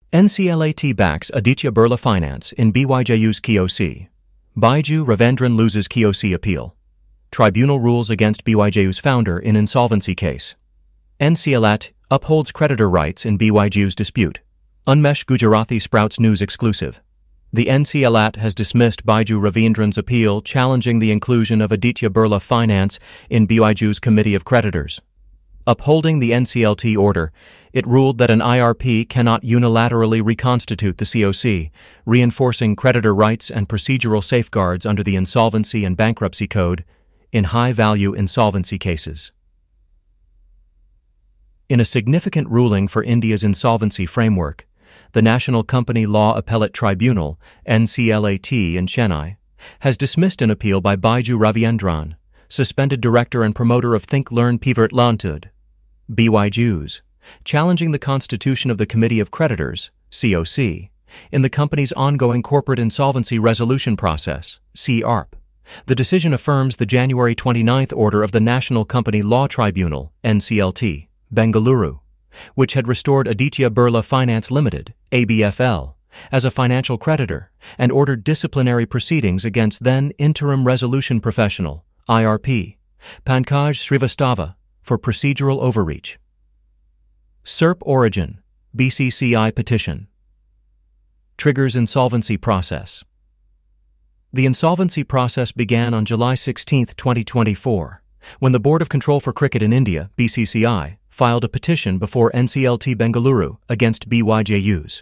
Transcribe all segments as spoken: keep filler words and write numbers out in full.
N C L A T backs Aditya Birla Finance in B Y J U's K O C. Baiju Ravindran loses K O C appeal. Tribunal rules against B Y J U's founder in insolvency case. N C L A T upholds creditor rights in B Y J U's dispute. Unmesh Gujarati Sprouts News exclusive. The N C L A T has dismissed Baiju Ravindran's appeal challenging the inclusion of Aditya Birla Finance in B Y J U's Committee of Creditors. Upholding the N C L T order, it ruled that an I R P cannot unilaterally reconstitute the C O C, reinforcing creditor rights and procedural safeguards under the Insolvency and Bankruptcy Code in high-value insolvency cases. In a significant ruling for India's insolvency framework, the National Company Law Appellate Tribunal, N C L A T in Chennai, has dismissed an appeal by Baiju Ravindran, suspended director and promoter of Think Learn Pivot Limited, B Y J U's, challenging the constitution of the Committee of Creditors, C O C, in the company's ongoing corporate insolvency resolution process, C A R P. The decision affirms the January twenty-ninth order of the National Company Law Tribunal, N C L T, Bengaluru, which had restored Aditya Birla Finance Limited, A B F L, as a financial creditor and ordered disciplinary proceedings against then Interim Resolution Professional, I R P, Pankaj Srivastava, for procedural overreach. S E R P origin, B C C I petition. Triggers insolvency process. The insolvency process began on July sixteenth, twenty twenty-four, when the Board of Control for Cricket in India, B C C I, filed a petition before N C L T Bengaluru against B Y J U's.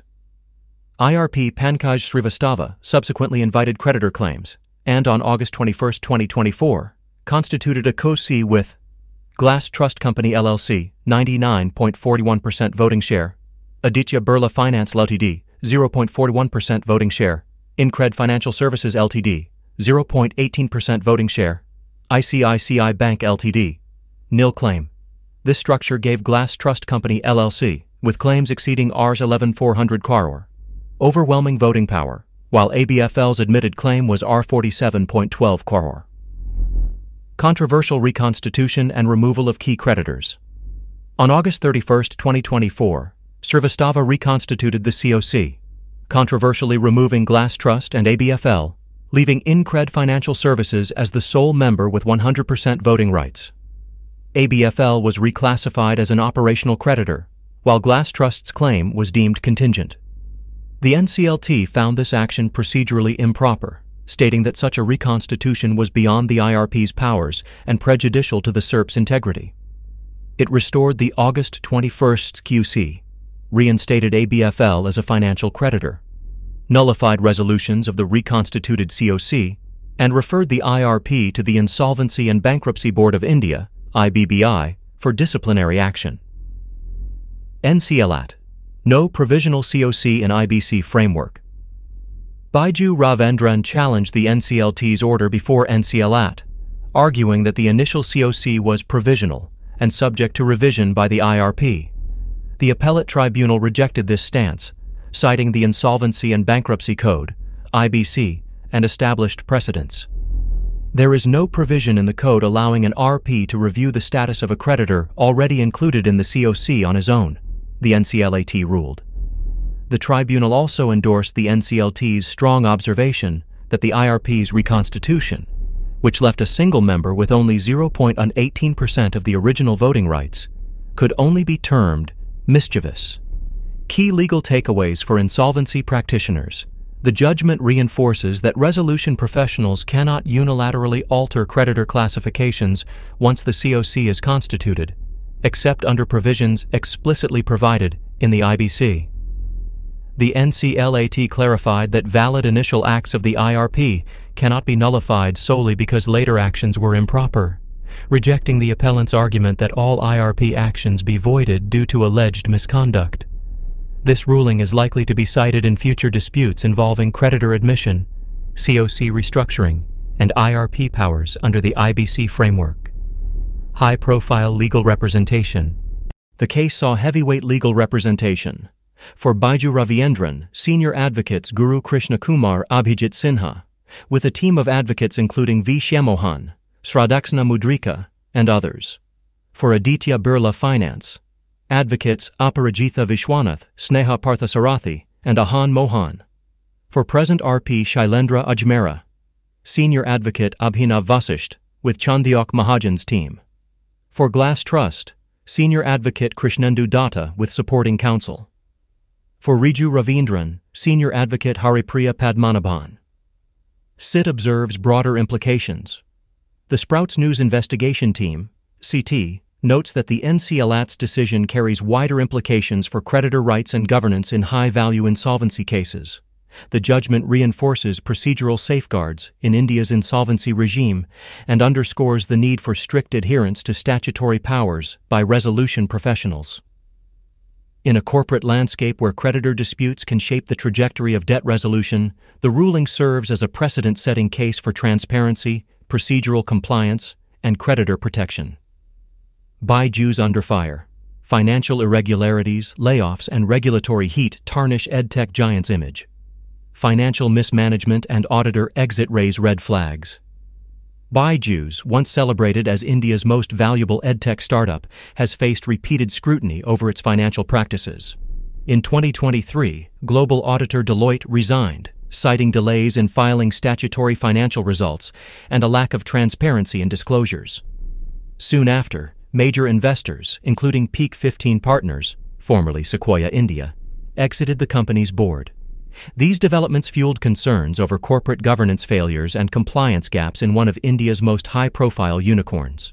I R P Pankaj Srivastava subsequently invited creditor claims and on August twenty-first, twenty twenty-four, constituted a C O C with Glass Trust Company L L C, ninety-nine point four one percent voting share, Aditya Birla Finance Limited, zero point four one percent voting share, Incred Financial Services Limited, zero point one eight percent voting share, I C I C I Bank Limited, nil claim. This structure gave Glass Trust Company L L C, with claims exceeding Rs eleven thousand four hundred crore, overwhelming voting power, while A B F L's admitted claim was Rs forty-seven point one two crore. Controversial reconstitution and removal of key creditors. On August thirty-first, twenty twenty-four, Srivastava reconstituted the C O C, controversially removing Glass Trust and A B F L, leaving Incred Financial Services as the sole member with one hundred percent voting rights. A B F L was reclassified as an operational creditor, while Glass Trust's claim was deemed contingent. The N C L T found this action procedurally improper, stating that such a reconstitution was beyond the I R P's powers and prejudicial to the S E R P's integrity. It restored the August twenty-first's Q C, reinstated A B F L as a financial creditor, nullified resolutions of the reconstituted C O C, and referred the I R P to the Insolvency and Bankruptcy Board of India, I B B I, for disciplinary action. N C L A T. No provisional C O C in I B C framework. Baiju Ravindran challenged the N C L T's order before N C L A T, arguing that the initial C O C was provisional and subject to revision by the I R P. The appellate tribunal rejected this stance, citing the Insolvency and Bankruptcy Code, I B C, and established precedents. There is no provision in the code allowing an R P to review the status of a creditor already included in the C O C on his own, the N C L A T ruled. The tribunal also endorsed the N C L T's strong observation that the I R P's reconstitution, which left a single member with only zero point one eight percent of the original voting rights, could only be termed mischievous. Key legal takeaways for insolvency practitioners. The judgment reinforces that resolution professionals cannot unilaterally alter creditor classifications once the C O C is constituted, except under provisions explicitly provided in the I B C. The N C L A T clarified that valid initial acts of the I R P cannot be nullified solely because later actions were improper, rejecting the appellant's argument that all I R P actions be voided due to alleged misconduct. This ruling is likely to be cited in future disputes involving creditor admission, C O C restructuring, and I R P powers under the I B C framework. High-profile legal representation. The case saw heavyweight legal representation. For Baiju Ravindran, senior advocates Guru Krishna Kumar Abhijit Sinha, with a team of advocates including V. Shyamohan, Sradaksna Mudrika, and others. For Aditya Birla Finance, Advocates Aparajitha Vishwanath, Sneha Parthasarathi, and Ahan Mohan. For Present R P Shailendra Ajmera. Senior Advocate Abhinav Vasisht, with Chandiok Mahajan's team. For Glass Trust, Senior Advocate Krishnendu Datta with supporting counsel. For Riju Ravindran, Senior Advocate Haripriya Padmanabhan. C I T observes broader implications. The Sprouts News Investigation Team, C T, notes that the N C L A T's decision carries wider implications for creditor rights and governance in high-value insolvency cases. The judgment reinforces procedural safeguards in India's insolvency regime and underscores the need for strict adherence to statutory powers by resolution professionals. In a corporate landscape where creditor disputes can shape the trajectory of debt resolution, the ruling serves as a precedent-setting case for transparency, procedural compliance, and creditor protection. Byju's under fire. Financial irregularities, layoffs, and regulatory heat tarnish edtech giant's image. Financial mismanagement and auditor exit raise red flags. Byju's, once celebrated as India's most valuable edtech startup, has faced repeated scrutiny over its financial practices. In twenty twenty-three, global auditor Deloitte resigned, citing delays in filing statutory financial results and a lack of transparency in disclosures. Soon after, major investors, including Peak fifteen Partners, formerly Sequoia India, exited the company's board. These developments fueled concerns over corporate governance failures and compliance gaps in one of India's most high-profile unicorns.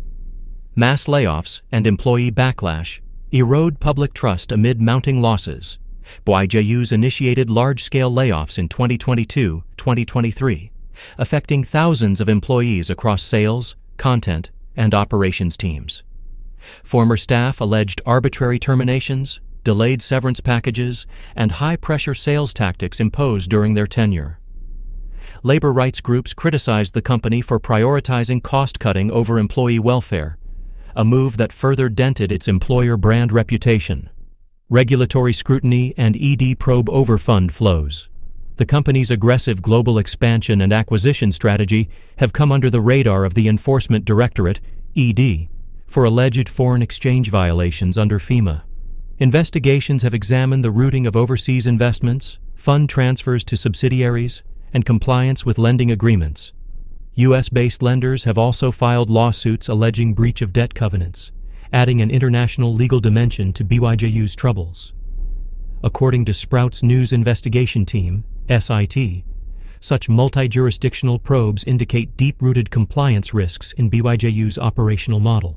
Mass layoffs and employee backlash erode public trust amid mounting losses. Byju's initiated large-scale layoffs in twenty twenty-two to twenty twenty-three, affecting thousands of employees across sales, content, and operations teams. Former staff alleged arbitrary terminations, delayed severance packages, and high-pressure sales tactics imposed during their tenure. Labor rights groups criticized the company for prioritizing cost-cutting over employee welfare, a move that further dented its employer brand reputation. Regulatory scrutiny and E D probe over fund flows. The company's aggressive global expansion and acquisition strategy have come under the radar of the Enforcement Directorate, E D, for alleged foreign exchange violations under FEMA. Investigations have examined the routing of overseas investments, fund transfers to subsidiaries, and compliance with lending agreements. U S-based lenders have also filed lawsuits alleging breach of debt covenants, adding an international legal dimension to Byju's troubles. According to Sprouts News Investigation Team, S I T, such multi-jurisdictional probes indicate deep-rooted compliance risks in Byju's operational model.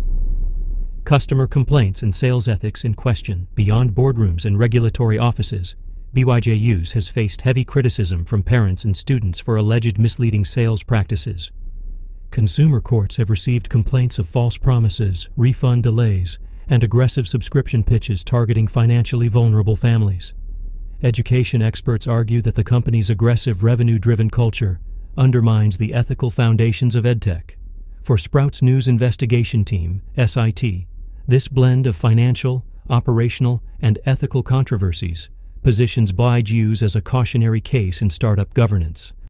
Customer complaints and sales ethics in question beyond boardrooms and regulatory offices. Byju's has faced heavy criticism from parents and students for alleged misleading sales practices. Consumer courts have received complaints of false promises, refund delays, and aggressive subscription pitches targeting financially vulnerable families. Education experts argue that the company's aggressive revenue-driven culture undermines the ethical foundations of edtech. For Sprouts News Investigation Team, S I T, this blend of financial, operational, and ethical controversies positions Byju's as a cautionary case in startup governance.